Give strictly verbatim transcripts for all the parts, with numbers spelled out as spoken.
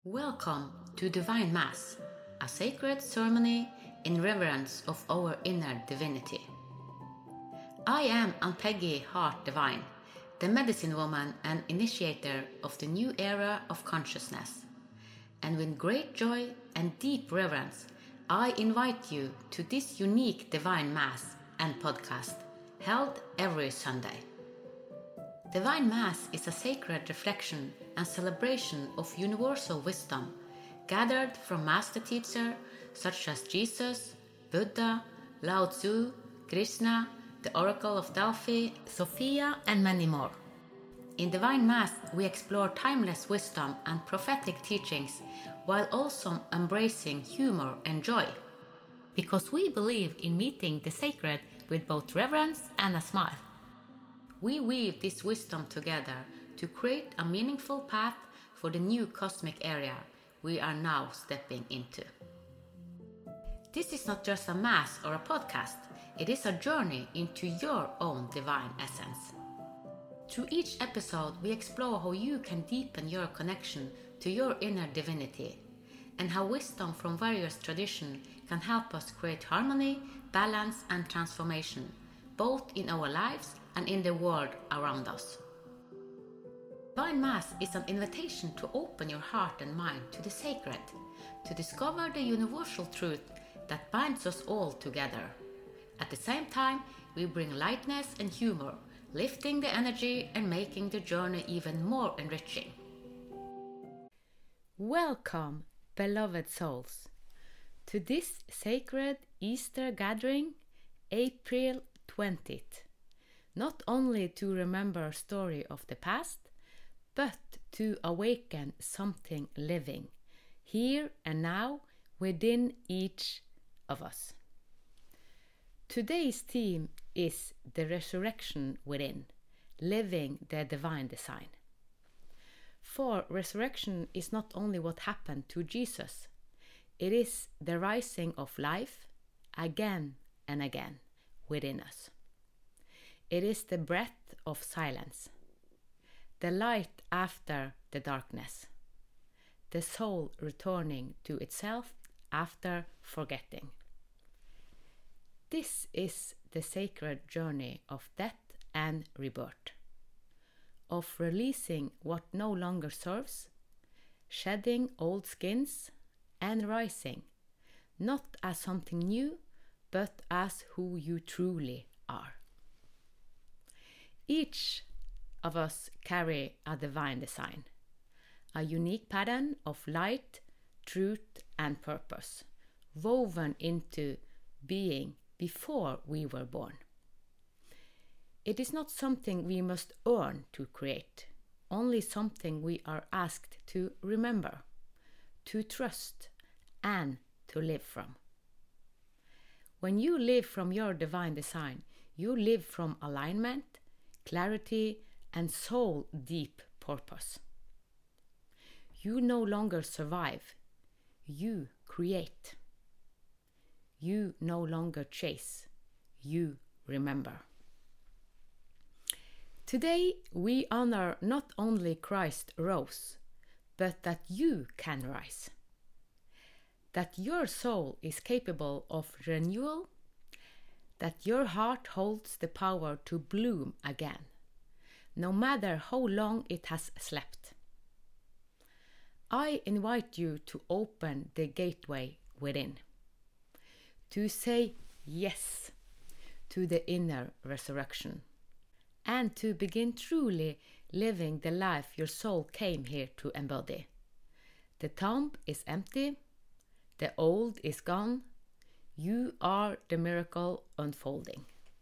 Welcome to Divine Mass, a sacred ceremony in reverence of our inner divinity. I am Ann Peggy Hart Divine, the medicine woman and initiator of the new era of consciousness. And with great joy and deep reverence, I invite you to this unique Divine Mass and podcast, held every Sunday. Divine Mass is a sacred reflection and celebration of universal wisdom gathered from master teachers such as Jesus, Buddha, Lao Tzu, Krishna, the Oracle of Delphi, Sophia, and many more. In Divine Mass, we explore timeless wisdom and prophetic teachings while also embracing humor and joy. Because we believe in meeting the sacred with both reverence and a smile. We weave this wisdom together to create a meaningful path for the new cosmic area we are now stepping into. This is not just a mass or a podcast, it is a journey into your own divine essence. Through each episode, we explore how you can deepen your connection to your inner divinity and how wisdom from various traditions can help us create harmony, balance, and transformation, both in our lives and in the world around us. Divine Mass is an invitation to open your heart and mind to the sacred, to discover the universal truth that binds us all together. At the same time, we bring lightness and humor, lifting the energy and making the journey even more enriching. Welcome, beloved souls, to this sacred Easter gathering, April twentieth. Not only to remember a story of the past, but to awaken something living, here and now, within each of us. Today's theme is the resurrection within, living the divine design. For resurrection is not only what happened to Jesus, it is the rising of life again and again within us. It is the breath of silence, the light after the darkness, the soul returning to itself after forgetting. This is the sacred journey of death and rebirth, of releasing what no longer serves, shedding old skins, and rising, not as something new, but as who you truly are. Each of us carry a divine design, a unique pattern of light, truth, and purpose, woven into being before we were born. It is not something we must earn to create, only something we are asked to remember, to trust, and to live from. When you live from your divine design, you live from alignment, clarity, and soul deep purpose. You no longer survive, you create. You no longer chase, you remember. Today we honor not only Christ rose, but that you can rise. That your soul is capable of renewal, that your heart holds the power to bloom again, no matter how long it has slept. I invite you to open the gateway within, to say yes to the inner resurrection, and to begin truly living the life your soul came here to embody. The tomb is empty, the old is gone, you are the miracle unfolding.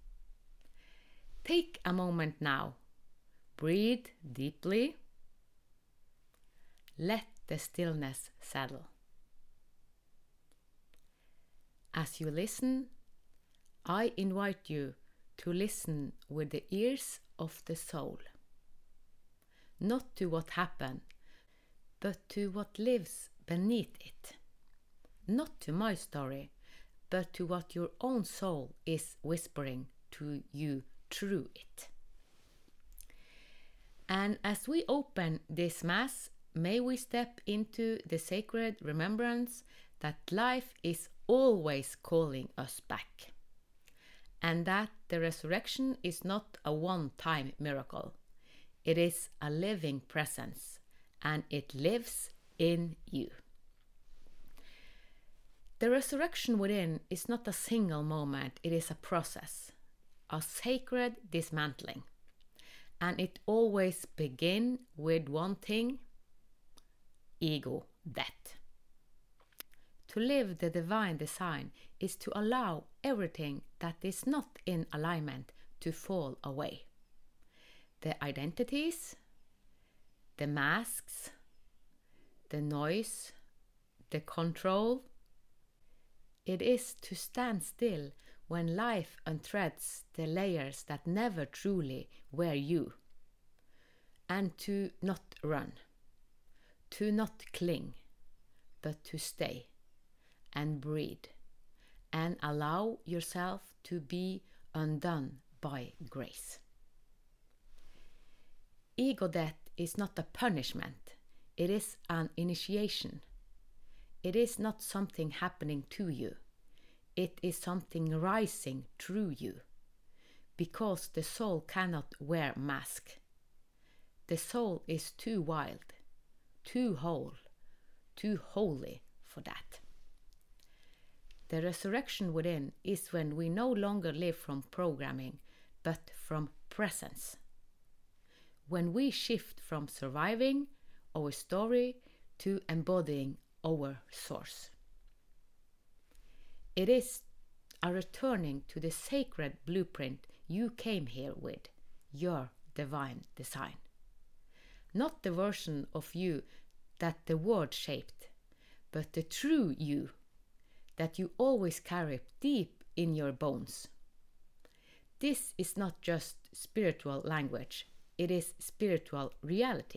Take a moment now, breathe deeply, let the stillness settle. As you listen, I invite you to listen with the ears of the soul, not to what happened, but to what lives beneath it, not to my story, but to what your own soul is whispering to you through it. And as we open this Mass, may we step into the sacred remembrance that life is always calling us back, and that the resurrection is not a one-time miracle. It is a living presence, and it lives in you. The resurrection within is not a single moment, it is a process, a sacred dismantling. And it always begins with one thing: ego death. To live the divine design is to allow everything that is not in alignment to fall away. The identities, the masks, the noise, the control. It is to stand still when life unthreads the layers that never truly were you, and to not run, to not cling, but to stay and breathe and allow yourself to be undone by grace. Ego death is not a punishment, it is an initiation. It is not something happening to you. It is something rising through you, because the soul cannot wear mask. The soul is too wild, too whole, too holy for that. The resurrection within is when we no longer live from programming, but from presence. When we shift from surviving our story to embodying our source. It is a returning to the sacred blueprint you came here with, your divine design. Not the version of you that the world shaped, but the true you that you always carry deep in your bones. This is not just spiritual language, it is spiritual reality.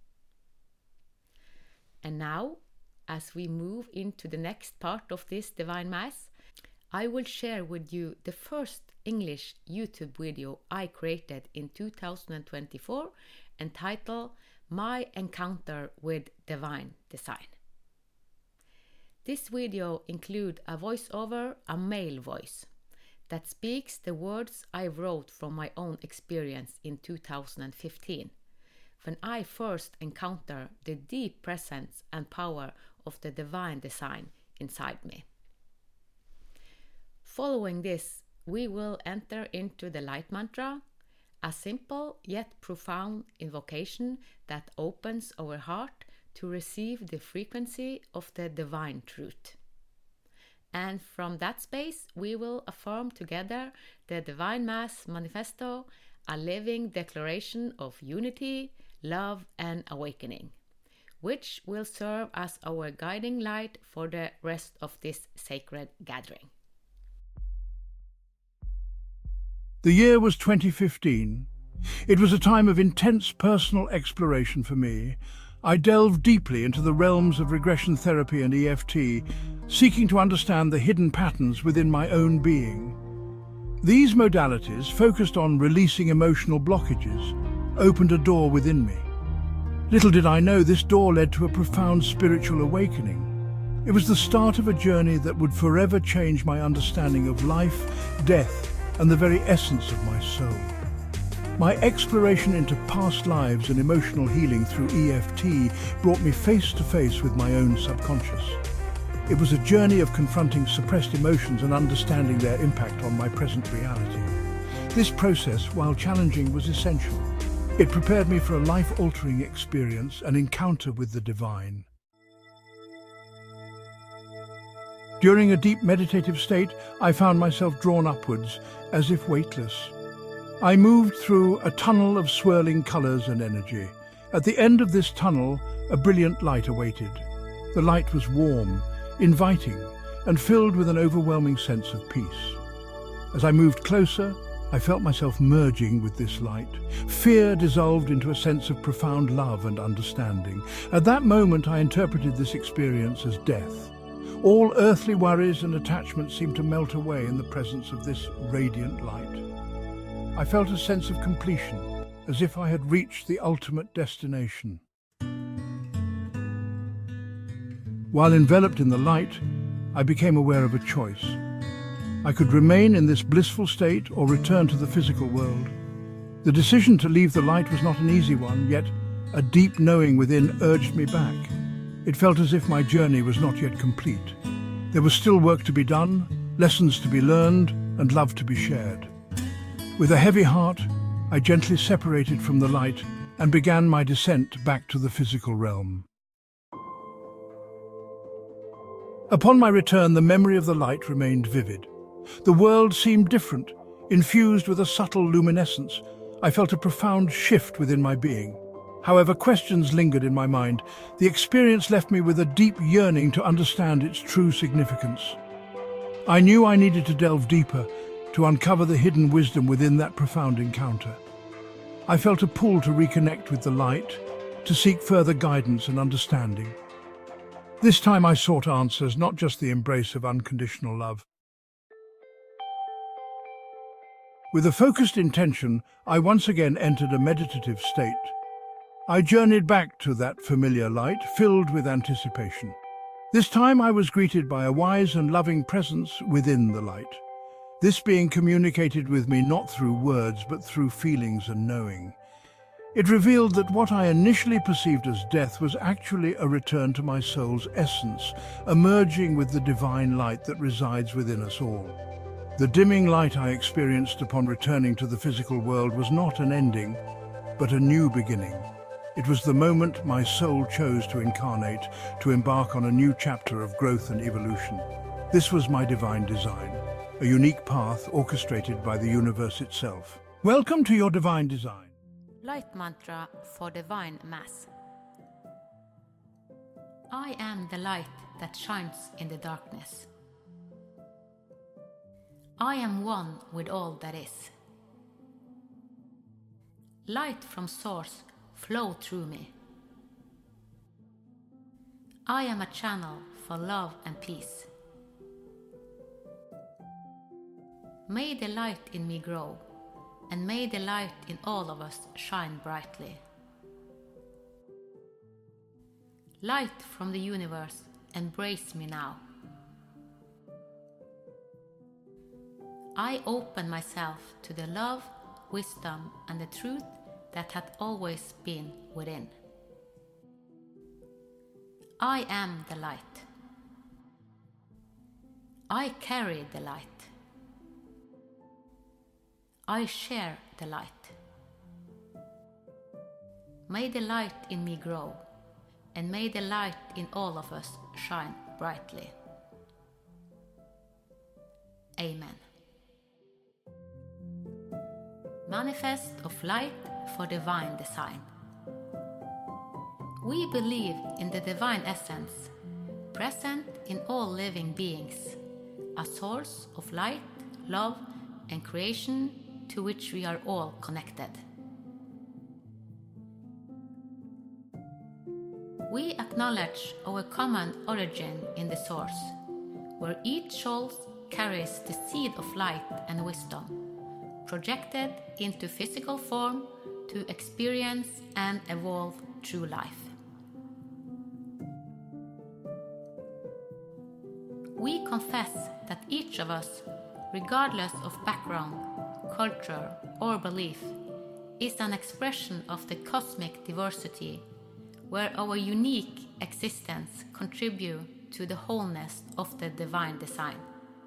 And now, as we move into the next part of this Divine Mass, I will share with you the first English YouTube video I created in two thousand twenty-four, entitled My Encounter with Divine Design. This video includes a voiceover, a male voice, that speaks the words I wrote from my own experience in two thousand fifteen, when I first encountered the deep presence and power of the divine design inside me. Following this, we will enter into the light mantra, a simple yet profound invocation that opens our heart to receive the frequency of the divine truth. And from that space, we will affirm together the Divine Mass Manifesto, a living declaration of unity, love, and awakening, which will serve as our guiding light for the rest of this sacred gathering. The year was twenty fifteen. It was a time of intense personal exploration for me. I delved deeply into the realms of regression therapy and E F T, seeking to understand the hidden patterns within my own being. These modalities, focused on releasing emotional blockages, opened a door within me. Little did I know this door led to a profound spiritual awakening. It was the start of a journey that would forever change my understanding of life, death, and the very essence of my soul. My exploration into past lives and emotional healing through E F T brought me face to face with my own subconscious. It was a journey of confronting suppressed emotions and understanding their impact on my present reality. This process, while challenging, was essential. It prepared me for a life-altering experience, an encounter with the divine. During a deep meditative state, I found myself drawn upwards, as if weightless. I moved through a tunnel of swirling colours and energy. At the end of this tunnel, a brilliant light awaited. The light was warm, inviting, and filled with an overwhelming sense of peace. As I moved closer, I felt myself merging with this light. Fear dissolved into a sense of profound love and understanding. At that moment, I interpreted this experience as death. All earthly worries and attachments seemed to melt away in the presence of this radiant light. I felt a sense of completion, as if I had reached the ultimate destination. While enveloped in the light, I became aware of a choice. I could remain in this blissful state or return to the physical world. The decision to leave the light was not an easy one, yet a deep knowing within urged me back. It felt as if my journey was not yet complete. There was still work to be done, lessons to be learned, and love to be shared. With a heavy heart, I gently separated from the light and began my descent back to the physical realm. Upon my return, the memory of the light remained vivid. The world seemed different, infused with a subtle luminescence. I felt a profound shift within my being. However, questions lingered in my mind. The experience left me with a deep yearning to understand its true significance. I knew I needed to delve deeper, to uncover the hidden wisdom within that profound encounter. I felt a pull to reconnect with the light, to seek further guidance and understanding. This time I sought answers, not just the embrace of unconditional love. With a focused intention, I once again entered a meditative state. I journeyed back to that familiar light, filled with anticipation. This time I was greeted by a wise and loving presence within the light. This being communicated with me not through words, but through feelings and knowing. It revealed that what I initially perceived as death was actually a return to my soul's essence, emerging with the divine light that resides within us all. The dimming light I experienced upon returning to the physical world was not an ending, but a new beginning. It was the moment my soul chose to incarnate, to embark on a new chapter of growth and evolution. This was my divine design, a unique path orchestrated by the universe itself. Welcome to your divine design. Light mantra for divine mass. I am the light that shines in the darkness. I am one with all that is. Light from source flow through me. I am a channel for love and peace. May the light in me grow, and may the light in all of us shine brightly. Light from the universe, embrace me now. I open myself to the love, wisdom, and the truth that hath always been within. I am the light. I carry the light. I share the light. May the light in me grow, and may the light in all of us shine brightly. Amen. Manifest of light for divine design. We believe in the divine essence, present in all living beings, a source of light, love, and creation to which we are all connected. We acknowledge our common origin in the source, where each soul carries the seed of light and wisdom, projected into physical form to experience and evolve through life. We confess that each of us, regardless of background, culture, or belief, is an expression of the cosmic diversity, where our unique existence contributes to the wholeness of the divine design.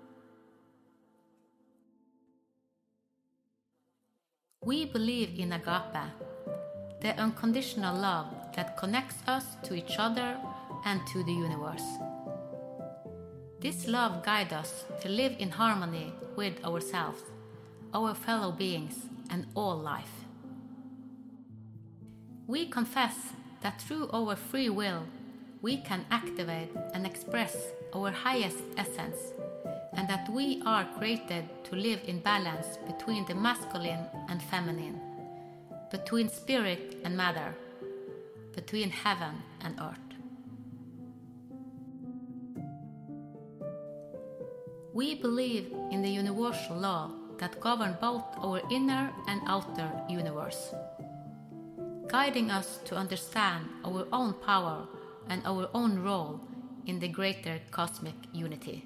We believe in agape, the unconditional love that connects us to each other and to the universe. This love guides us to live in harmony with ourselves, our fellow beings, and all life. We confess that through our free will, we can activate and express our highest essence, and that we are created to live in balance between the masculine and feminine, between spirit and matter, between heaven and earth. We believe in the universal law that governs both our inner and outer universe, guiding us to understand our own power and our own role in the greater cosmic unity.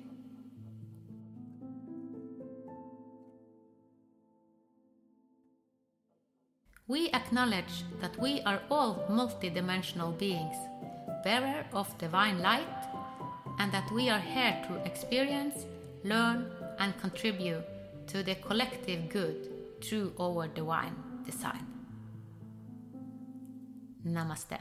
We acknowledge that we are all multidimensional beings, bearer of divine light, and that we are here to experience, learn, and contribute to the collective good through our divine design. Namaste.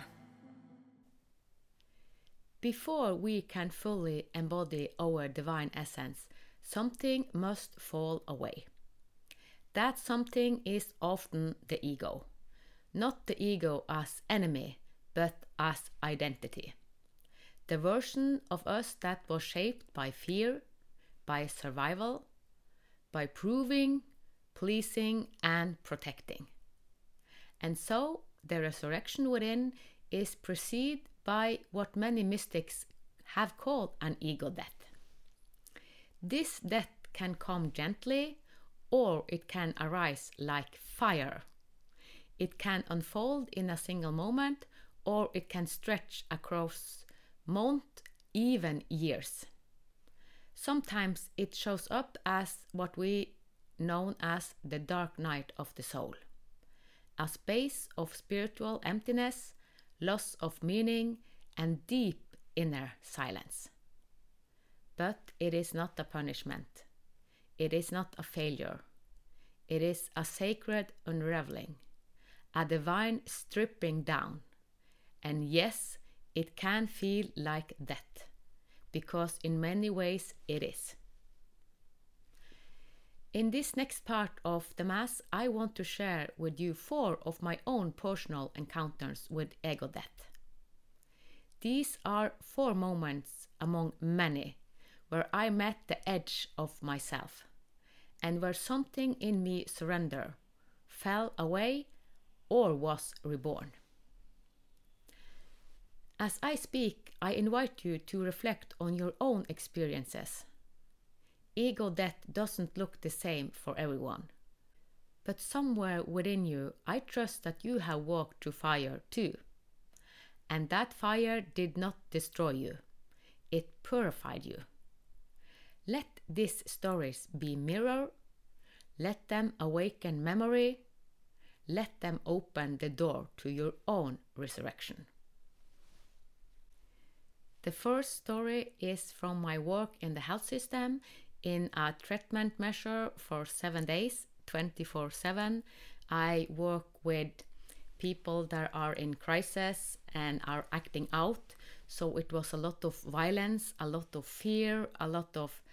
Before we can fully embody our divine essence, something must fall away. That something is often the ego. Not the ego as enemy, but as identity. The version of us that was shaped by fear, by survival, by proving, pleasing, and protecting. And so the resurrection within is preceded by what many mystics have called an ego death. This death can come gently, or it can arise like fire. It can unfold in a single moment, or it can stretch across months, even years. Sometimes it shows up as what we know as the dark night of the soul, a space of spiritual emptiness, loss of meaning, and deep inner silence. But it is not a punishment. It is not a failure. It is a sacred unraveling, a divine stripping down. And yes, it can feel like death, because in many ways it is. In this next part of the Mass, I want to share with you four of my own personal encounters with ego death. These are four moments among many where I met the edge of myself, and where something in me surrendered, fell away, or was reborn. As I speak, I invite you to reflect on your own experiences. Ego death doesn't look the same for everyone, but somewhere within you, I trust that you have walked through fire too. And that fire did not destroy you, it purified you. Let these stories be mirror, let them awaken memory, let them open the door to your own resurrection. The first story is from my work in the health system in a treatment measure for seven days, twenty-four seven. I work with people that are in crisis and are acting out. So it was a lot of violence, a lot of fear, a lot of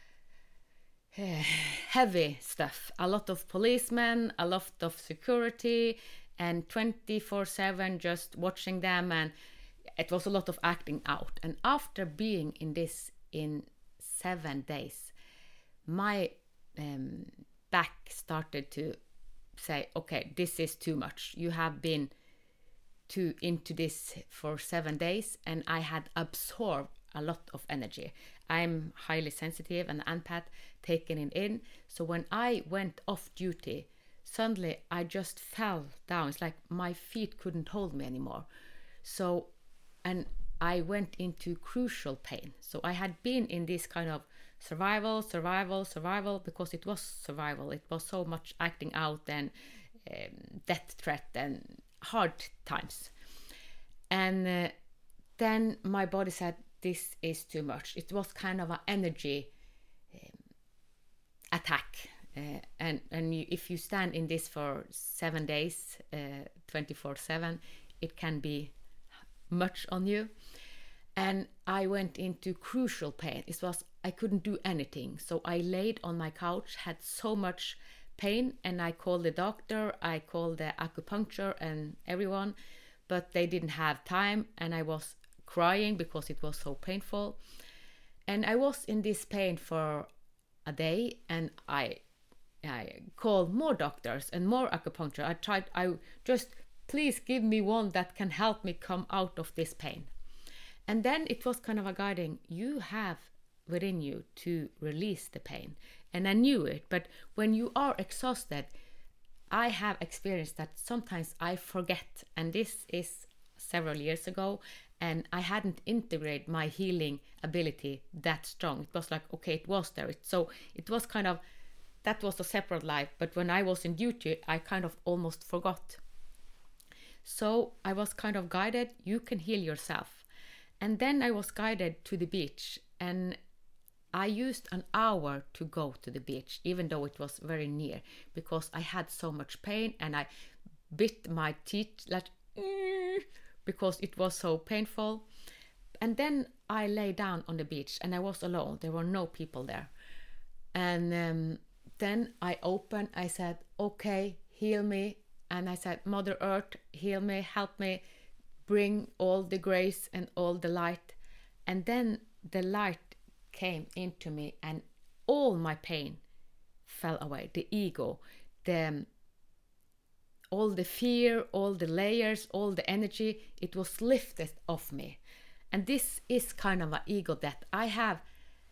uh, heavy stuff, a lot of policemen, a lot of security, and twenty-four seven just watching them, and it was a lot of acting out. And after being in this in seven days, my um, back started to say, okay, this is too much. You have been too into this for seven days, and I had absorbed a lot of energy. I'm highly sensitive and empath, taking it in. So when I went off duty, suddenly I just fell down. It's like my feet couldn't hold me anymore. So, and I went into crucial pain. So I had been in this kind of survival, survival, survival, because it was survival. It was so much acting out and um, death threat and hard times. And uh, then my body said, this is too much. It was kind of an energy um, attack. Uh, and and you, if you stand in this for seven days, uh, twenty-four seven, it can be much on you. And I went into crucial pain. It was, I couldn't do anything. So I laid on my couch, had so much pain, and I called the doctor, I called the acupuncture and everyone, but they didn't have time, and I was crying because it was so painful. And I was in this pain for a day, and I I called more doctors and more acupuncture. I tried, I just, please give me one that can help me come out of this pain. And then it was kind of a guiding, you have within you to release the pain. And I knew it, but when you are exhausted, I have experienced that sometimes I forget, and this is several years ago, and I hadn't integrated my healing ability that strong. It was like, okay, it was there. It, so it was kind of, that was a separate life. But when I was in duty, I kind of almost forgot. So I was kind of guided, you can heal yourself. And then I was guided to the beach, and I used an hour to go to the beach, even though it was very near, because I had so much pain, and I bit my teeth like, mm, because it was so painful. And then I lay down on the beach, and I was alone. There were no people there. And um, then I opened, I said, okay, heal me. And I said, Mother Earth, heal me, help me, bring all the grace and all the light. And then the light came into me, and all my pain fell away. The ego, the all the fear, all the layers, all the energy, it was lifted off me. And this is kind of an ego that I have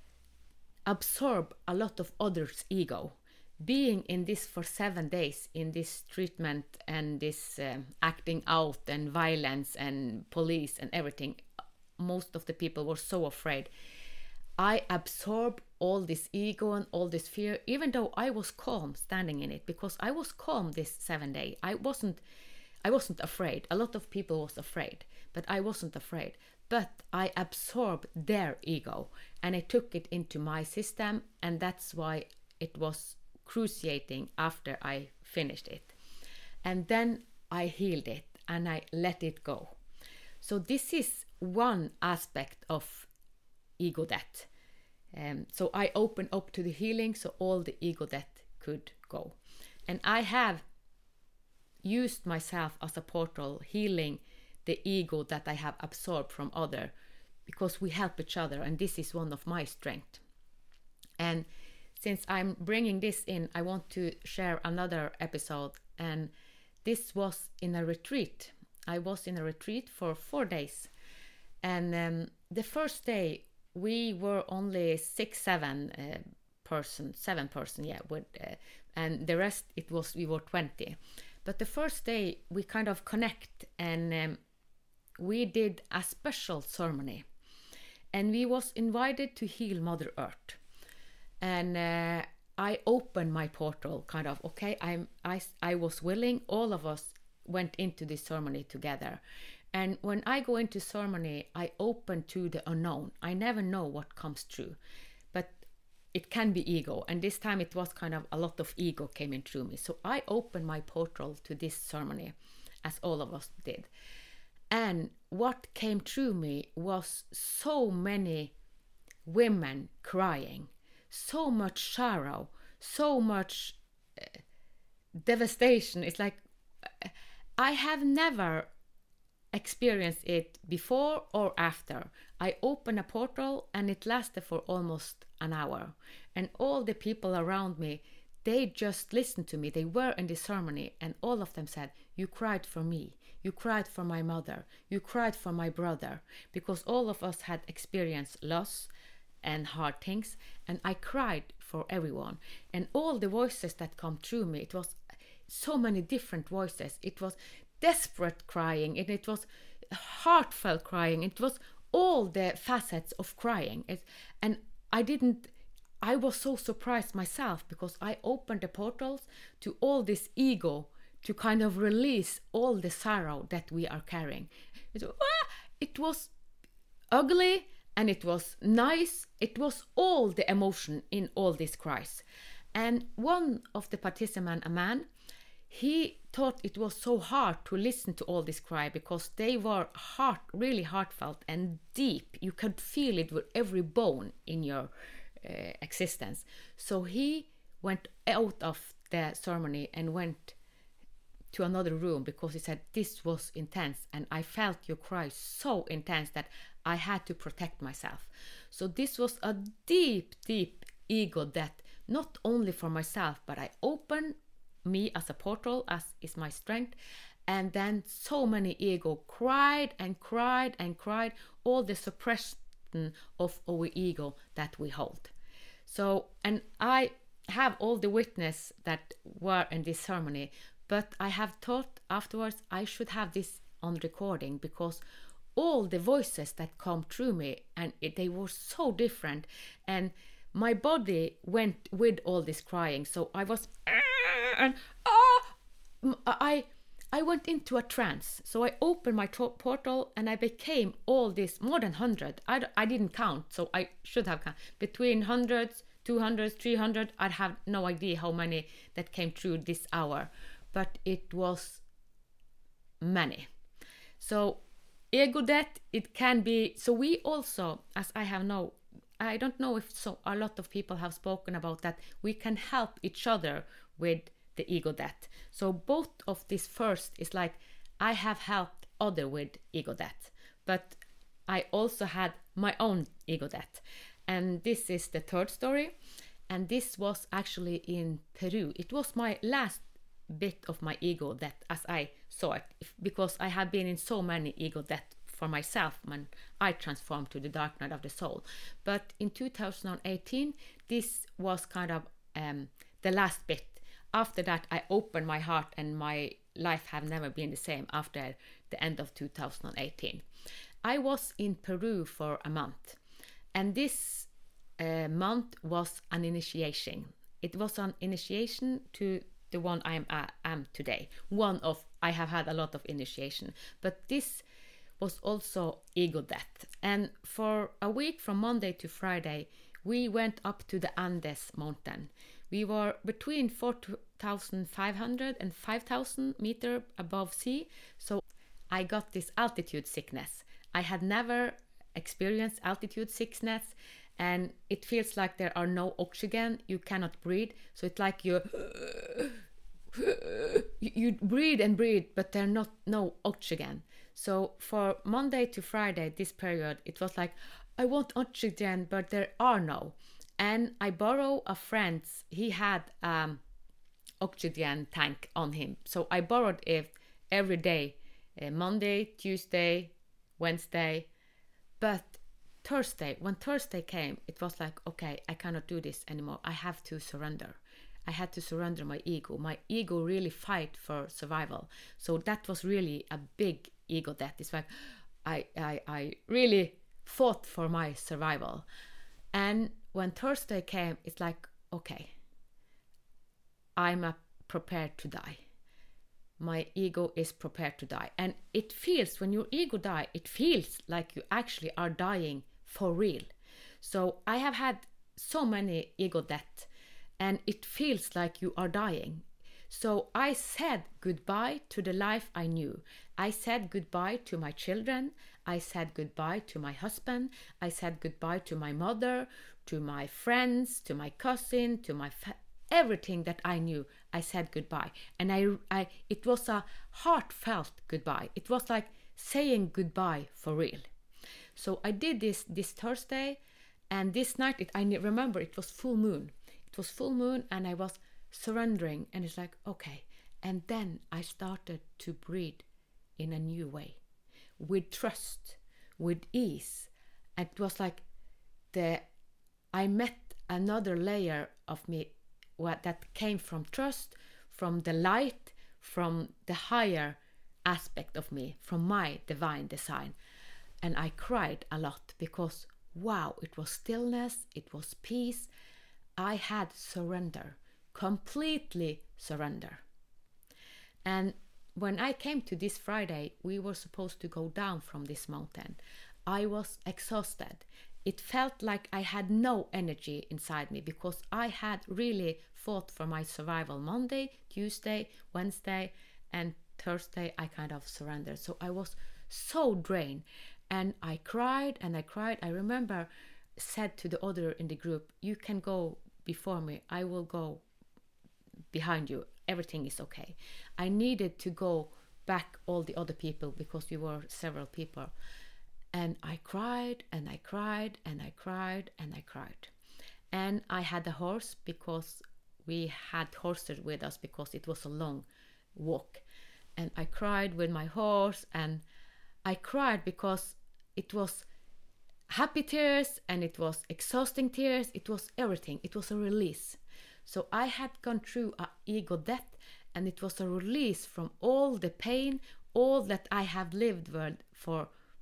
absorbed a lot of others' ego. Being in this for seven days, in this treatment and this um, acting out and violence and police and everything, most of the people were so afraid. I absorbed all this ego and all this fear, even though I was calm standing in it, because I was calm this seven day. I wasn't, I wasn't afraid. A lot of people was afraid, but I wasn't afraid. But I absorbed their ego, and I took it into my system, and that's why it was cruciating after I finished it. And then I healed it, and I let it go. So this is one aspect of ego death. Um, so I opened up to the healing, so all the ego death could go. And I have used myself as a portal, healing the ego that I have absorbed from other, because we help each other, and this is one of my strengths. And since I'm bringing this in, I want to share another episode, and this was in a retreat. I was in a retreat for four days, and um, the first day we were only six, seven uh, person, seven person, yeah, with, uh, and the rest it was we were twenty. But the first day we kind of connect, and um, we did a special ceremony, and we was invited to heal Mother Earth. And uh, I opened my portal, kind of, okay, I'm, I, I was willing, all of us went into this ceremony together. And when I go into ceremony, I open to the unknown. I never know what comes through, but it can be ego. And this time it was kind of a lot of ego came in through me. So I opened my portal to this ceremony, as all of us did. And what came through me was so many women crying, so much sorrow, so much uh, devastation. It's like uh, I have never experienced it before or after. I opened a portal, and it lasted for almost an hour. And all the people around me, they just listened to me. They were in the ceremony, and all of them said, you cried for me. You cried for my mother. You cried for my brother. Because all of us had experienced loss and hard things, and I cried for everyone. And all the voices that come through me, it was so many different voices. It was desperate crying, and it was heartfelt crying. It was all the facets of crying. It, and I didn't, I was so surprised myself, because I opened the portals to all this ego to kind of release all the sorrow that we are carrying. It, it was ugly, and it was nice. It was all the emotion in all these cries. And one of the participants, a man, he thought it was so hard to listen to all this cry, because they were heart, really heartfelt and deep. You could feel it with every bone in your uh, existence. So he went out of the ceremony and went to another room, because he said, this was intense, and I felt your cry so intense that I had to protect myself. So this was a deep, deep ego death, not only for myself, but I opened me as a portal, as is my strength. And then so many ego cried and cried and cried, all the suppression of our ego that we hold. So, and I have all the witness that were in this ceremony, but I have thought afterwards I should have this on recording, because all the voices that come through me, and it, they were so different, and my body went with all this crying. So I was, and ah, I I went into a trance. So I opened my to- portal and I became all this, more than one hundred. I, I didn't count, so I should have counted. Between hundreds, two hundreds, three hundred, I'd have no idea how many that came through this hour. But it was many. So ego death, it can be, so we also, as I have no, I don't know if so a lot of people have spoken about that, we can help each other with the ego death. So both of this first is like, I have helped other with ego death, but I also had my own ego death. And this is the third story. And this was actually in Peru. It was my last bit of my ego death as I saw it, because I have been in so many ego death for myself when I transformed to the dark night of the soul. But in two thousand eighteen, this was kind of um, the last bit. After that, I opened my heart, and my life have never been the same after the end of two thousand eighteen. I was in Peru for a month, and this uh, month was an initiation. It was an initiation to the one I am, uh, am today. One of, I have had a lot of initiation, but this was also ego death. And for a week, from Monday to Friday, we went up to the Andes mountain. We were between four thousand five hundred and five thousand meters above sea. So I got this altitude sickness. I had never experienced altitude sickness, and it feels like there are no oxygen. You cannot breathe. So it's like you you breathe and breathe, but there's not no oxygen. So for Monday to Friday, this period, it was like, I want oxygen, but there are no. And I borrowed a friend's, he had um oxygen tank on him. So I borrowed it every day, uh, Monday, Tuesday, Wednesday. But Thursday, when Thursday came, it was like, okay, I cannot do this anymore. I have to surrender. I had to surrender my ego. My ego really fight for survival. So that was really a big ego death. It's like, I, I, I really fought for my survival. And when Thursday came, it's like, okay, I'm uh, prepared to die. My ego is prepared to die. And it feels, when your ego die, it feels like you actually are dying for real. So I have had so many ego deaths, and it feels like you are dying. So I said goodbye to the life I knew. I said goodbye to my children. I said goodbye to my husband. I said goodbye to my mother, to my friends, to my cousin, to my fa- everything that I knew. I said goodbye. And I, I, it was a heartfelt goodbye. It was like saying goodbye for real. So I did this this Thursday, and this night, it, I remember it was full moon. It was full moon, and I was surrendering, and it's like, okay. And then I started to breathe in a new way, with trust, with ease. And it was like the I met another layer of me what that came from trust, from the light, from the higher aspect of me, from my divine design. And I cried a lot because, wow, it was stillness, it was peace. I had surrender, completely surrender. And when I came to this Friday, we were supposed to go down from this mountain. I was exhausted. It felt like I had no energy inside me because I had really fought for my survival Monday, Tuesday, Wednesday, and Thursday I kind of surrendered. So I was so drained, and I cried and I cried. I remember said to the other in the group, you can go before me, I will go behind you, everything is okay. I needed to go back all the other people because we were several people. And I cried and I cried and I cried and I cried. And I had a horse because we had horses with us because it was a long walk. And I cried with my horse, and I cried because it was happy tears and it was exhausting tears. It was everything. It was a release. So I had gone through an ego death, and it was a release from all the pain, all that I have lived with for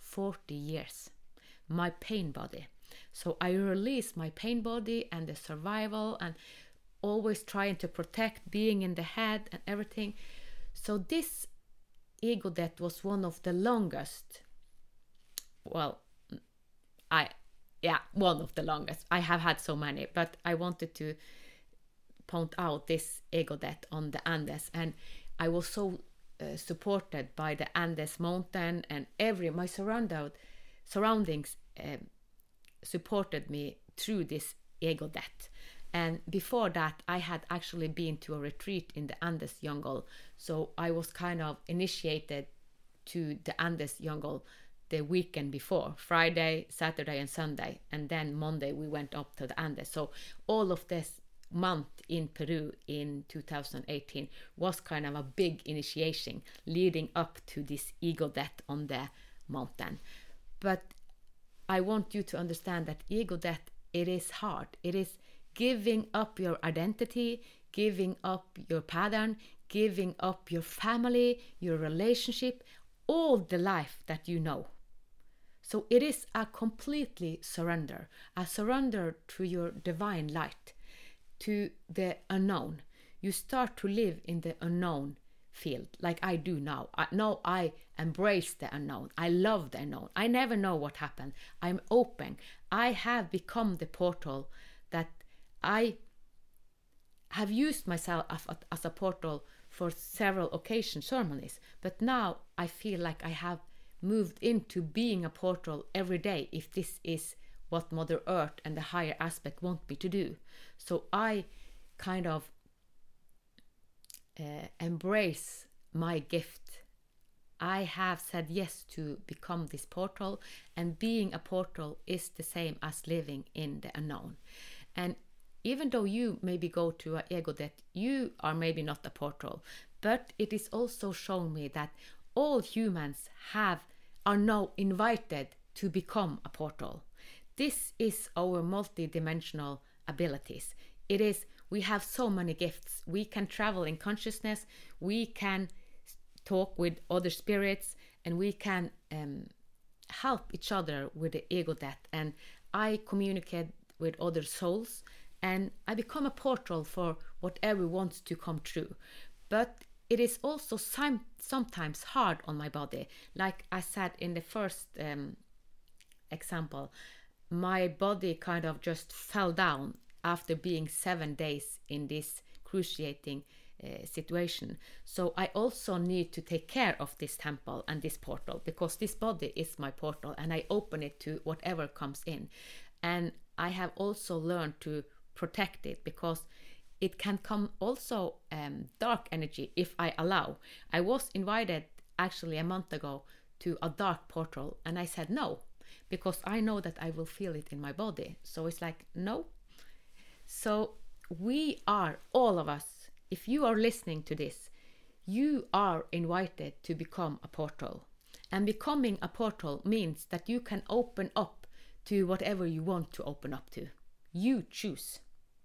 forty years, my pain body. So I release my pain body and the survival and always trying to protect, being in the head and everything. So this ego death was one of the longest, well, I, yeah, one of the longest. I have had so many, but I wanted to point out this ego death on the Andes. And I was so uh, supported by the Andes mountain, and every, my surrounded, surroundings uh, supported me through this ego death. And before that, I had actually been to a retreat in the Andes jungle. So I was kind of initiated to the Andes jungle the weekend before, Friday, Saturday, and Sunday. And then Monday, we went up to the Andes. So all of this month in Peru in two thousand eighteen was kind of a big initiation leading up to this ego death on the mountain. But I want you to understand that ego death, it is hard. It is giving up your identity, giving up your pattern, giving up your family, your relationship, all the life that you know. So it is a completely surrender, a surrender to your divine light, to the unknown. You start to live in the unknown field, like I do now. I, now I embrace the unknown. I love the unknown. I never know what happened. I'm open. I have become the portal that I have used myself as a, as a portal for several occasion ceremonies, but now I feel like I have moved into being a portal every day if this is what Mother Earth and the higher aspect want me to do. So I kind of uh, embrace my gift. I have said yes to become this portal, and being a portal is the same as living in the unknown. And even though you maybe go to an ego death, you are maybe not a portal, but it is also shown me that all humans have are now invited to become a portal. This is our multi-dimensional abilities. It is, we have so many gifts. We can travel in consciousness, we can talk with other spirits, and we can um, help each other with the ego death. And I communicate with other souls, and I become a portal for whatever wants to come true. But it is also some, sometimes hard on my body. Like I said in the first um, example, my body kind of just fell down after being seven days in this cruciating uh, situation. So I also need to take care of this temple and this portal, because this body is my portal and I open it to whatever comes in. And I have also learned to protect it, because it can come also um, dark energy if I allow. I was invited actually a month ago to a dark portal, and I said no, because I know that I will feel it in my body. So it's like, no. So we are, all of us, if you are listening to this, you are invited to become a portal. And becoming a portal means that you can open up to whatever you want to open up to. You choose.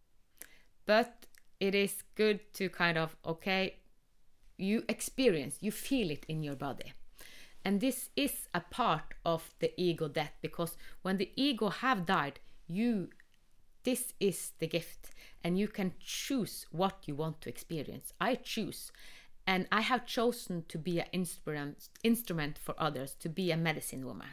But it is good to kind of, okay, you experience, you feel it in your body. And this is a part of the ego death, because when the ego have died, you, this is the gift, and you can choose what you want to experience. I choose, and I have chosen to be an instrument, instrument for others, to be a medicine woman.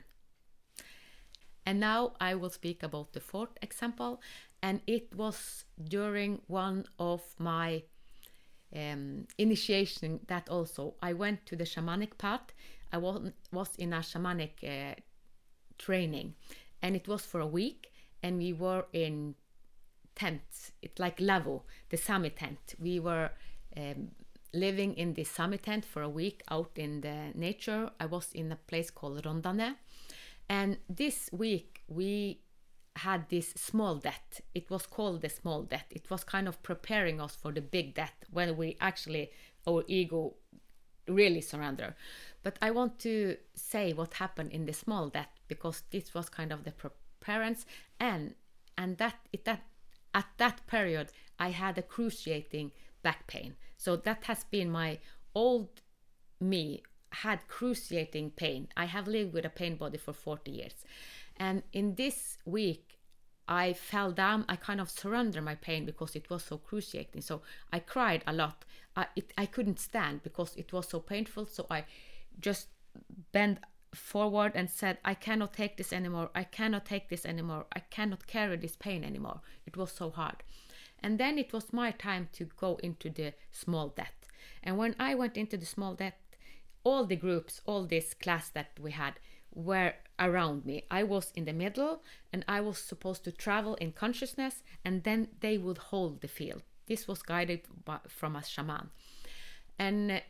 And now I will speak about the fourth example, and it was during one of my um, initiation that also I went to the shamanic path. I was, was in a shamanic uh, training, and it was for a week, and we were in tents. It's like Lavo, the Sami tent. We were um, living in the Sami tent for a week out in the nature. I was in a place called Rondane. And this week we had this small death. It was called the small death. It was kind of preparing us for the big death, when we actually, our ego really surrender. But I want to say what happened in the small death, because this was kind of the preparance, and and that it that at that period I had excruciating back pain. So that has been my old me had cruciating pain. I have lived with a pain body for forty years. And in this week, I fell down. I kind of surrendered my pain because it was so cruciating. So I cried a lot. I, it, I couldn't stand because it was so painful. So I just bent forward and said, I cannot take this anymore. I cannot take this anymore. I cannot carry this pain anymore. It was so hard. And then it was my time to go into the small death. And when I went into the small death, all the groups, all this class that we had were around me. I was in the middle and I was supposed to travel in consciousness, and then they would hold the field. This was guided by, from a shaman. And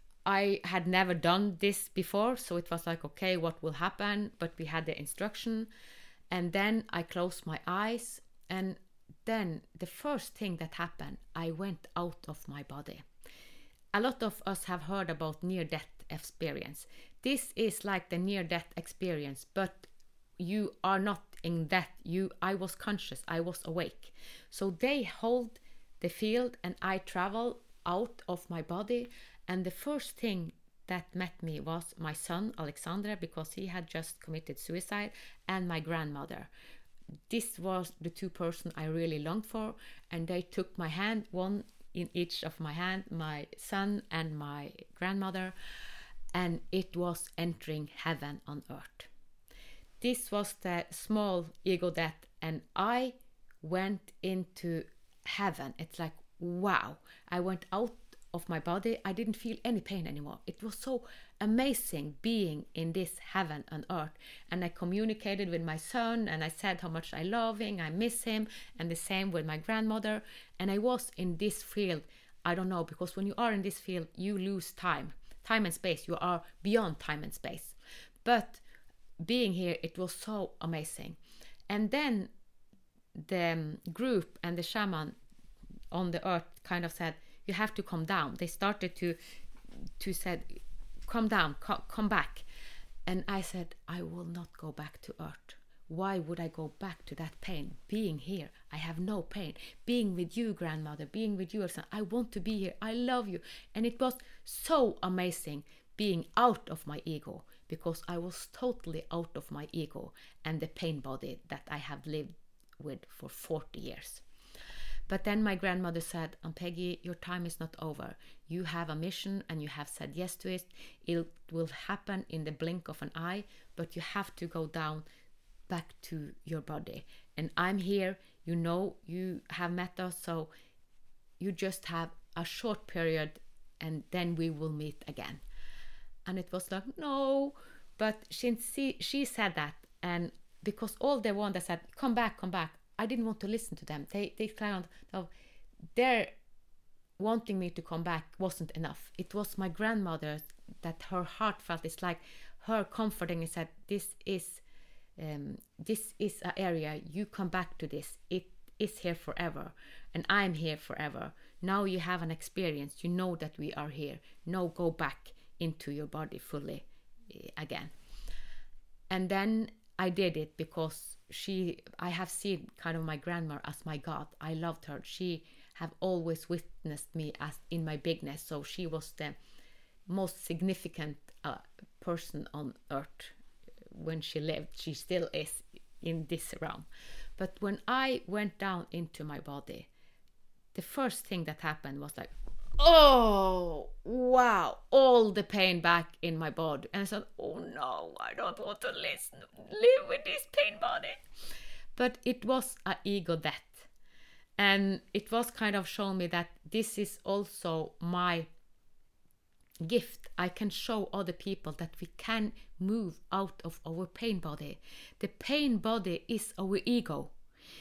I had never done this before, so it was like, okay, what will happen? But we had the instruction. And then I closed my eyes, and then the first thing that happened, I went out of my body. A lot of us have heard about near-death experience. This is like the near-death experience, but you are not in death. You, I was conscious, I was awake. So they hold the field and I travel out of my body. And the first thing that met me was my son, Alexander, because he had just committed suicide, and my grandmother. This was the two persons I really longed for, and they took my hand, one in each of my hand, my son and my grandmother, and it was entering heaven on earth. This was the small ego death, and I went into heaven. It's like, wow, I went out of my body. I didn't feel any pain anymore. It was so amazing being in this heaven on earth. And I communicated with my son, and I said how much I love him, I miss him, and the same with my grandmother. And I was in this field. I don't know, because when you are in this field, you lose time, time and space. You are beyond time and space. But being here, it was so amazing. And then the group and the shaman on the earth kind of said, you have to come down. They started to to said, come down, co- come back. And I said, I will not go back to earth. Why would I go back to that pain? Being here, I have no pain. Being with you, grandmother, being with you, son, I want to be here. I love you. And it was so amazing being out of my ego, because I was totally out of my ego and the pain body that I have lived with for forty years. But then my grandmother said, "Aunt Peggy, your time is not over. You have a mission and you have said yes to it. It will happen in the blink of an eye, but you have to go down back to your body. And I'm here, you know, you have met us, so you just have a short period and then we will meet again." And it was like, no, but she, she said that. And because all the ones that said, come back, come back, I didn't want to listen to them. They they kind of, their wanting me to come back wasn't enough. It was my grandmother that her heart felt. It's like her comforting and said, this is um, this is an area, you come back to this. It is here forever and I'm here forever. Now you have an experience. You know that we are here. Now go back into your body fully uh, again. And then I did it because she, I have seen kind of my grandma as my God. I loved her. She have always witnessed me as in my bigness. So she was the most significant uh, person on earth when she lived. She still is in this realm. But when I went down into my body, the first thing that happened was like, oh, wow, all the pain back in my body. And I said, oh no, I don't want to listen, live with this pain body. But it was an ego death. And it was kind of showing me that this is also my gift. I can show other people that we can move out of our pain body. The pain body is our ego.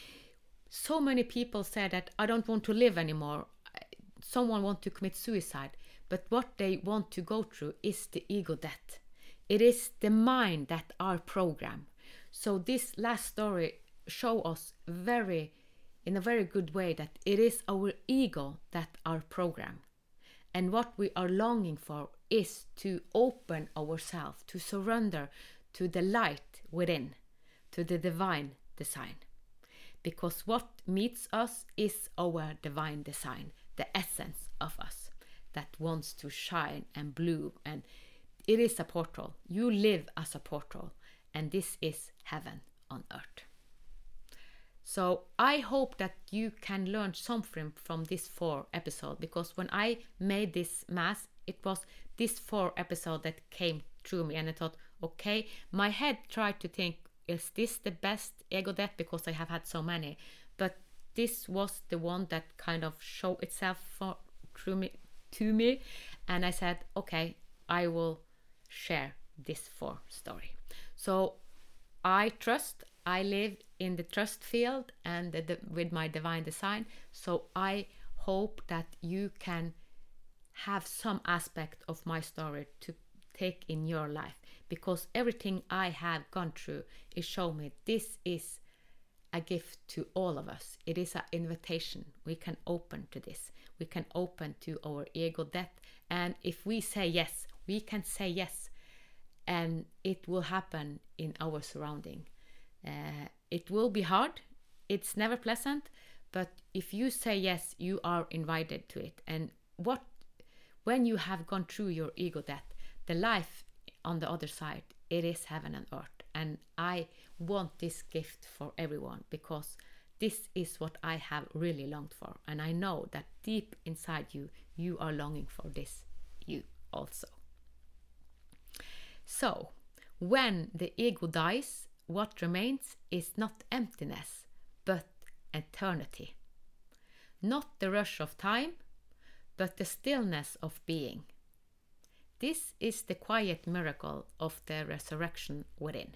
So many people say that I don't want to live anymore. Someone wants to commit suicide, but what they want to go through is the ego death. It is the mind that are programmed. So this last story show us very, in a very good way, that it is our ego that are programmed. And what we are longing for is to open ourselves, to surrender to the light within, to the divine design. Because what meets us is our divine design, the essence of us that wants to shine and bloom. And it is a portal. You live as a portal, and this is heaven on earth. So I hope that you can learn something from this four episode, because when I made this mass, it was this four episode that came through me, and I thought, okay, my head tried to think, is this the best ego death, because I have had so many, but this was the one that kind of showed itself for, through me, to me, and I said, okay, I will share this four story. So I trust, I live in the trust field and the, the, with my divine design, so I hope that you can have some aspect of my story to take in your life, because everything I have gone through is showing me this is a gift to all of us. It is an invitation. We can open to this. We can open to our ego death. And if we say yes, we can say yes. And it will happen in our surrounding. Uh, it will be hard. It's never pleasant. But if you say yes, you are invited to it. And what, when you have gone through your ego death, the life on the other side, it is heaven and earth. And I want this gift for everyone, because this is what I have really longed for. And I know that deep inside you, you are longing for this, you also. So, when the ego dies, what remains is not emptiness, but eternity. Not the rush of time, but the stillness of being. This is the quiet miracle of the resurrection within.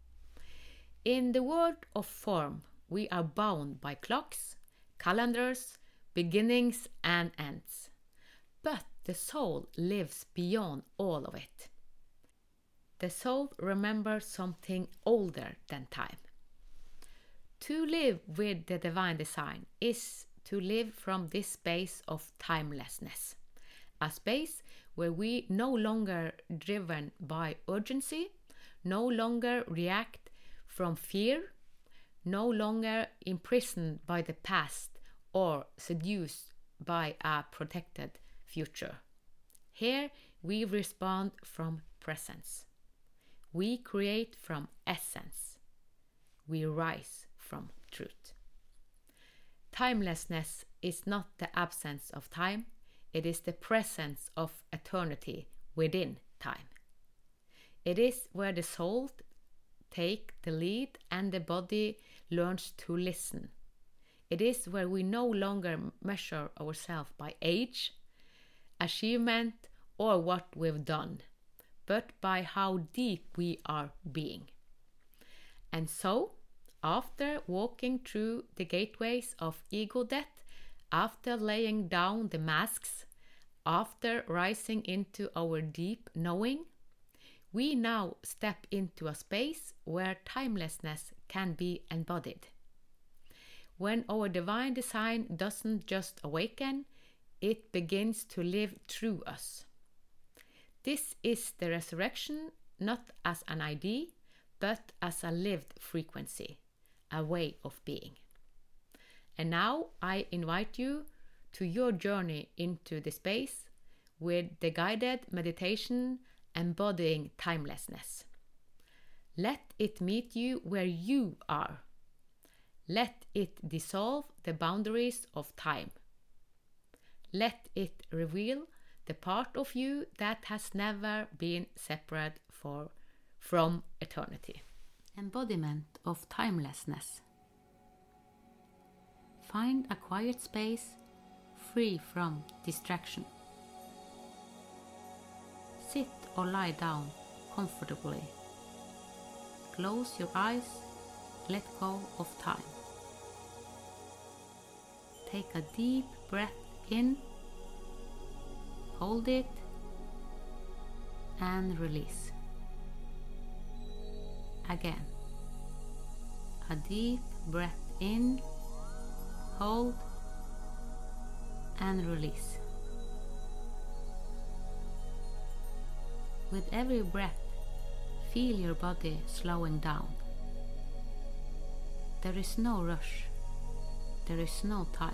In the world of form, we are bound by clocks, calendars, beginnings and ends. But the soul lives beyond all of it. The soul remembers something older than time. To live with the divine design is to live from this space of timelessness, a space where we no longer driven by urgency, no longer react from fear, no longer imprisoned by the past or seduced by a protected future. Here we respond from presence. We create from essence. We rise from truth. Timelessness is not the absence of time, it is the presence of eternity within time. It is where the soul takes the lead and the body learns to listen. It is where we no longer measure ourselves by age, achievement, or what we've done, but by how deep we are being. And so, after walking through the gateways of ego death, after laying down the masks, after rising into our deep knowing, we now step into a space where timelessness can be embodied. When our divine design doesn't just awaken, it begins to live through us. This is the resurrection, not as an idea, but as a lived frequency, a way of being. And now I invite you to your journey into the space with the guided meditation embodying timelessness. Let it meet you where you are. Let it dissolve the boundaries of time. Let it reveal the part of you that has never been separate for, from eternity. Embodiment of timelessness. Find a quiet space free from distraction. Sit or lie down comfortably. Close your eyes, let go of time. Take a deep breath in, hold it, and release. Again, a deep breath in, hold, and release. With every breath, feel your body slowing down. There is no rush. There is no time.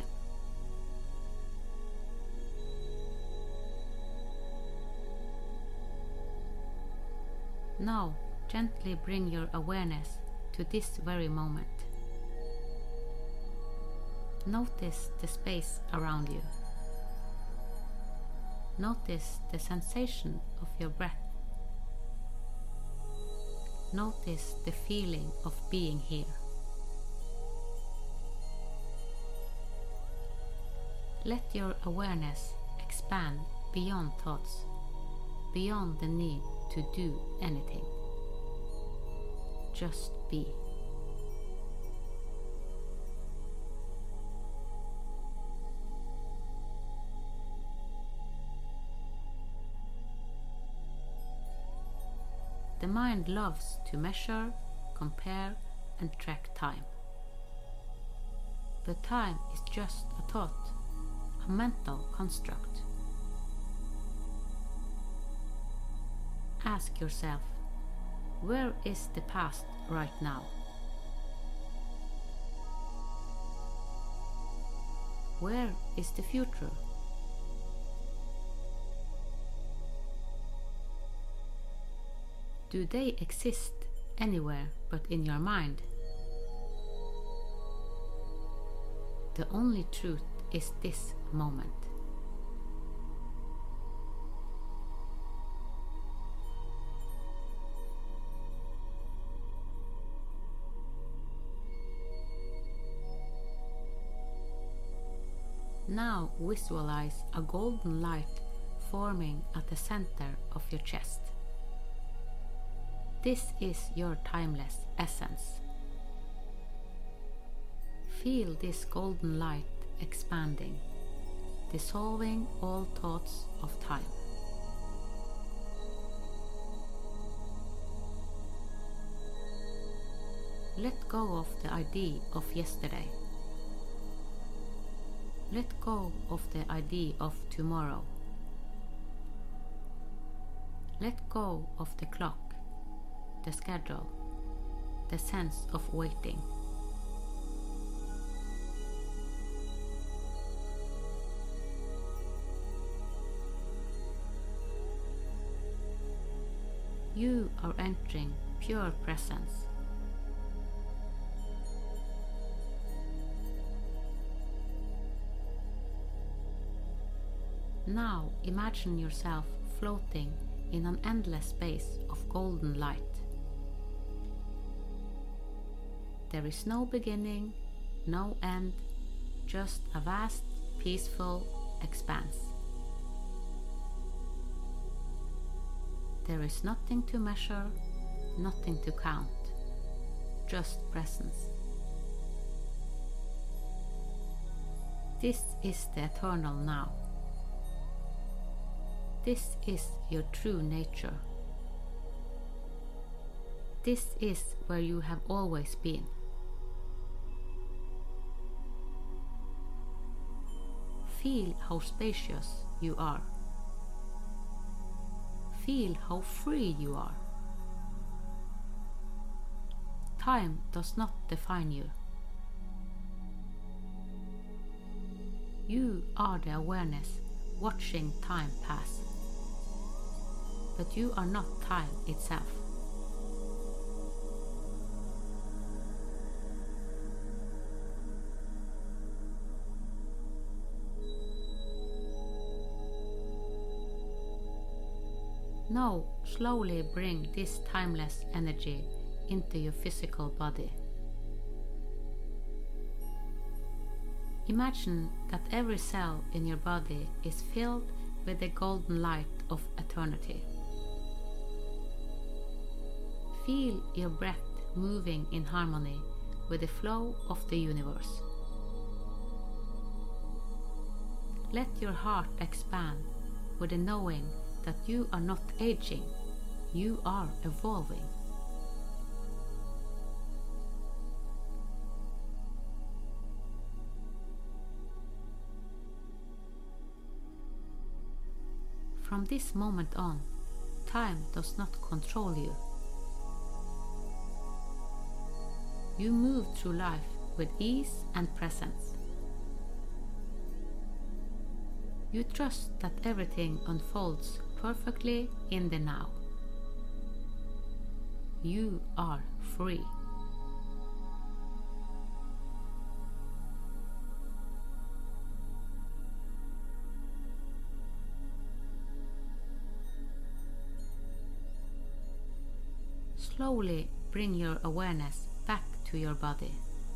Now, gently bring your awareness to this very moment. Notice the space around you. Notice the sensation of your breath. Notice the feeling of being here. Let your awareness expand beyond thoughts, beyond the need to do anything. Just be. The mind loves to measure, compare, and track time. But time is just a thought, a mental construct. Ask yourself, where is the past right now? Where is the future? Do they exist anywhere but in your mind? The only truth is this moment. Now visualize a golden light forming at the center of your chest. This is your timeless essence. Feel this golden light expanding, dissolving all thoughts of time. Let go of the idea of yesterday. Let go of the idea of tomorrow. Let go of the clock, the schedule, the sense of waiting. You are entering pure presence. Now imagine yourself floating in an endless space of golden light. There is no beginning, no end, just a vast, peaceful expanse. There is nothing to measure, nothing to count, just presence. This is the eternal now. This is your true nature. This is where you have always been. Feel how spacious you are. Feel how free you are. Time does not define you. You are the awareness watching time pass. But you are not time itself. Now slowly bring this timeless energy into your physical body. Imagine that every cell in your body is filled with the golden light of eternity. Feel your breath moving in harmony with the flow of the universe. Let your heart expand with the knowing that you are not aging, you are evolving. From this moment on, time does not control you. You move through life with ease and presence. You trust that everything unfolds perfectly in the now. You are free. Slowly bring your awareness back to your body.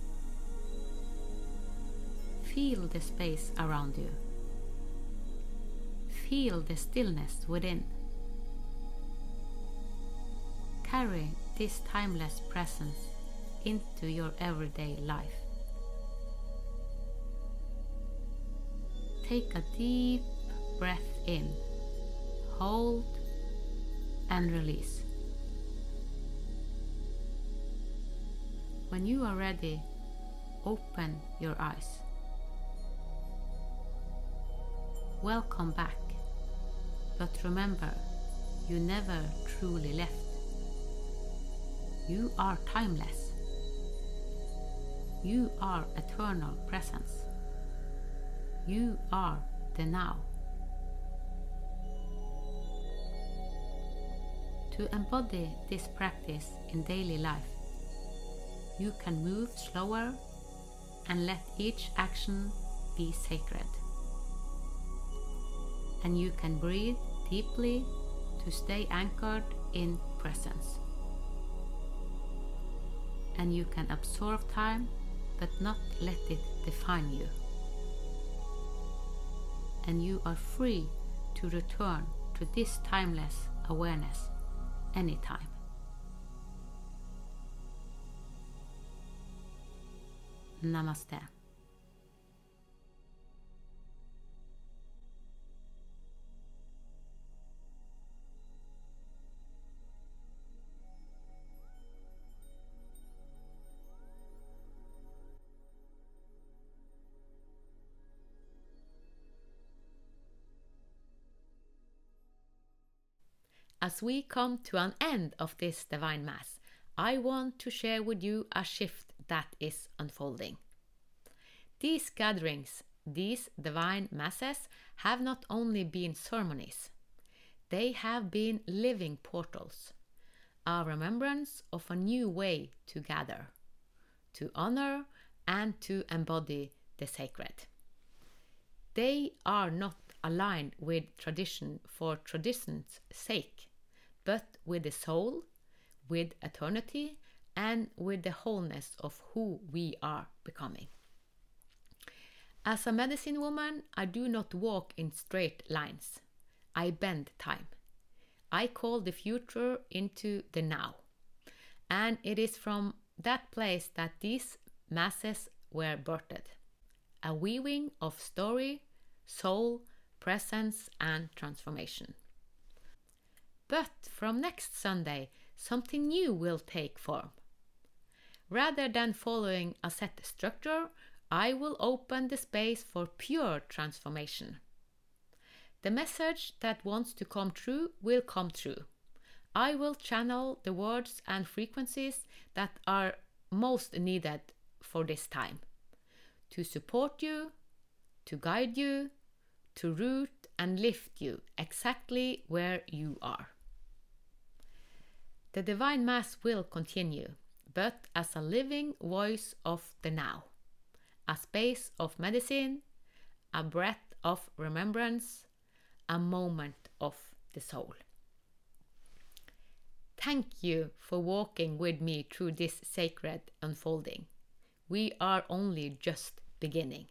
Feel the space around you. Feel the stillness within. Carry this timeless presence into your everyday life. Take a deep breath in, hold, and release. When you are ready, open your eyes. Welcome back, but remember, you never truly left. You are timeless. You are eternal presence. You are the now. To embody this practice in daily life, you can move slower and let each action be sacred. And you can breathe deeply to stay anchored in presence. And you can absorb time but not let it define you. And you are free to return to this timeless awareness anytime. Namaste. As we come to an end of this Divine Mass, I want to share with you a shift that is unfolding. These gatherings, these Divine Masses, have not only been ceremonies, they have been living portals, a remembrance of a new way to gather, to honor and to embody the sacred. They are not aligned with tradition for tradition's sake, but with the soul, with eternity, and with the wholeness of who we are becoming. As a medicine woman, I do not walk in straight lines. I bend time. I call the future into the now. And it is from that place that these masses were birthed. A weaving of story, soul, presence, and transformation. But from next Sunday, something new will take form. Rather than following a set structure, I will open the space for pure transformation. The message that wants to come true will come true. I will channel the words and frequencies that are most needed for this time. To support you, to guide you, to root and lift you exactly where you are. The Divine Mass will continue, but as a living voice of the now, a space of medicine, a breath of remembrance, a moment of the soul. Thank you for walking with me through this sacred unfolding. We are only just beginning.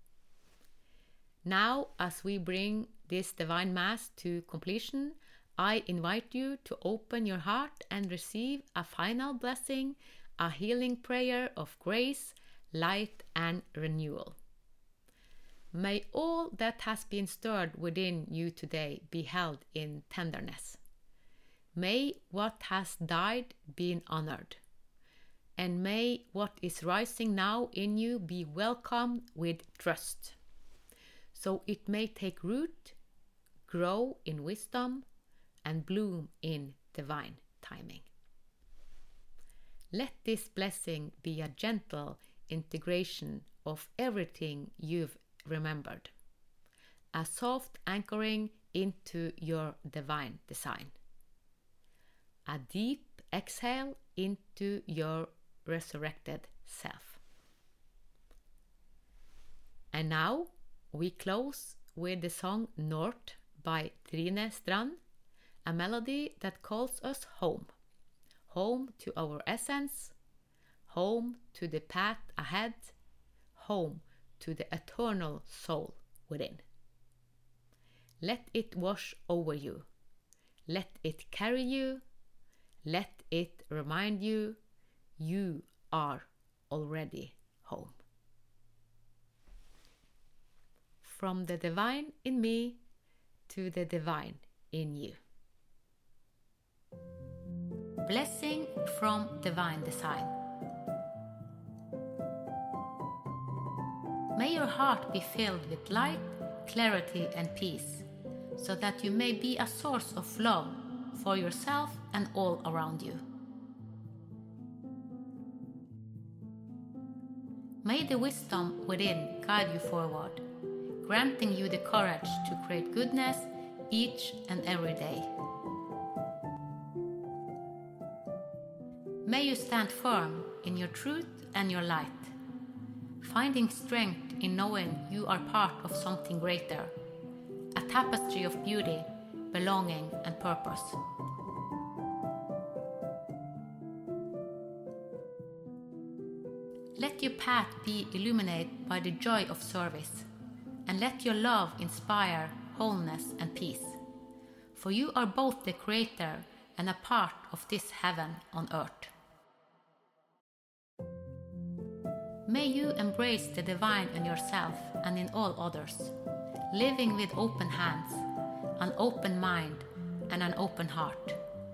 Now, as we bring this Divine Mass to completion, I invite you to open your heart and receive a final blessing, a healing prayer of grace, light, and renewal. May all that has been stirred within you today be held in tenderness. May what has died be honored. And may what is rising now in you be welcomed with trust, so it may take root, grow in wisdom, and bloom in divine timing. Let this blessing be a gentle integration of everything you've remembered, a soft anchoring into your divine design, a deep exhale into your resurrected self. And now we close with the song North by Trine Strand, a melody that calls us home. Home to our essence, home to the path ahead, home to the eternal soul within. Let it wash over you. Let it carry you. Let it remind you you are already home. From the divine in me to the divine in you. Blessing from Divine Design. May your heart be filled with light, clarity, and peace, so that you may be a source of love for yourself and all around you. May the wisdom within guide you forward, granting you the courage to create goodness each and every day. May you stand firm in your truth and your light, finding strength in knowing you are part of something greater, a tapestry of beauty, belonging, and purpose. Let your path be illuminated by the joy of service, and let your love inspire wholeness and peace, for you are both the creator and a part of this heaven on earth. May you embrace the divine in yourself and in all others, living with open hands, an open mind, and an open heart.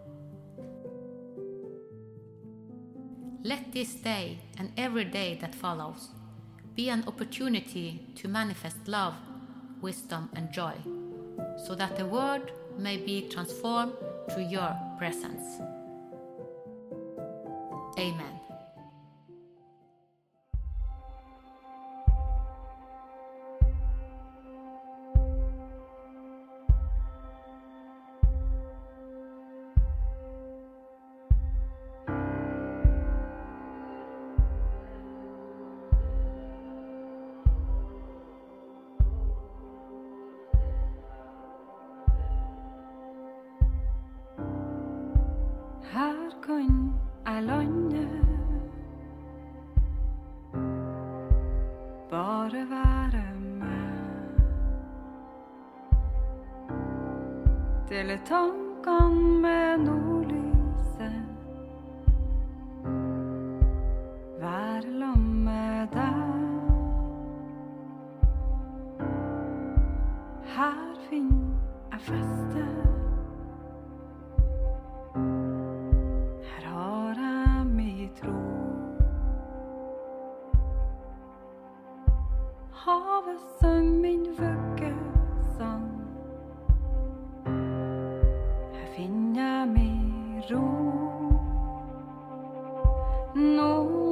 Let this day and every day that follows be an opportunity to manifest love, wisdom, and joy, so that the world may be transformed through your presence. Amen. Her kan jeg lande, bare være med. Dele tankene med nordlyset, være sammen med deg. Her finner jeg feste. Havet sang min vuggesang. Her finner jeg min ro. Nord.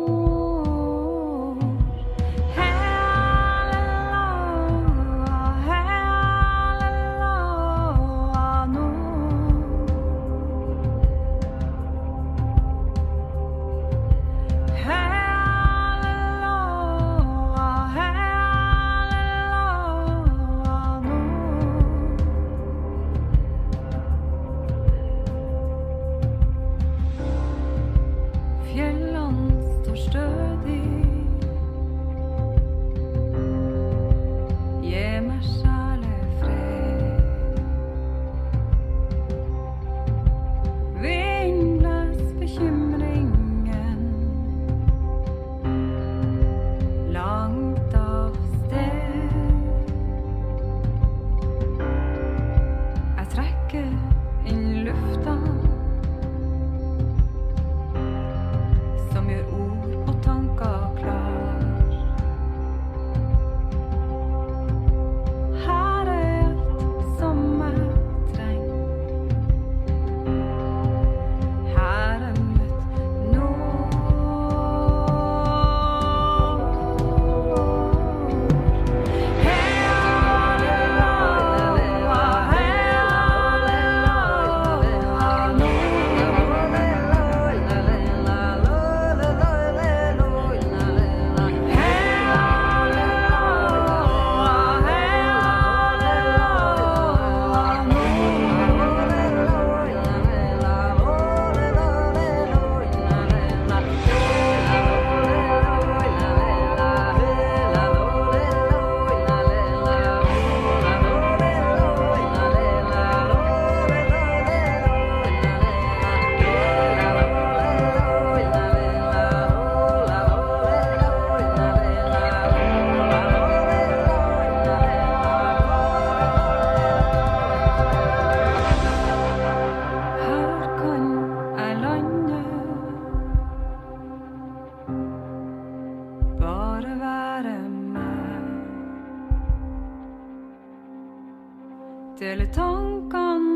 eller tankene